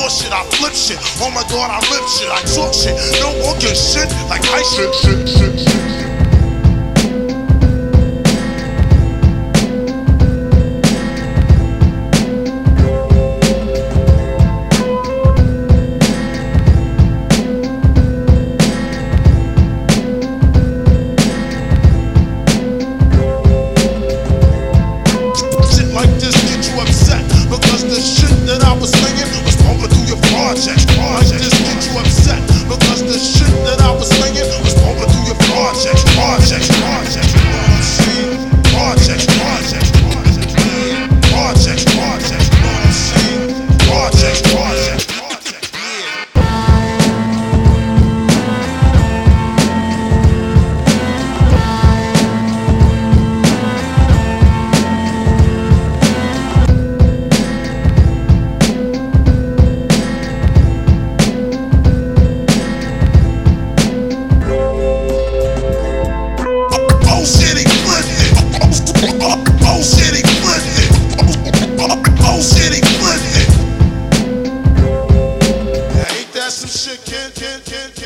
raw shit, I flip shit. Oh my god, I rip shit, I talk shit. No more good shit like I shit. Some shit, can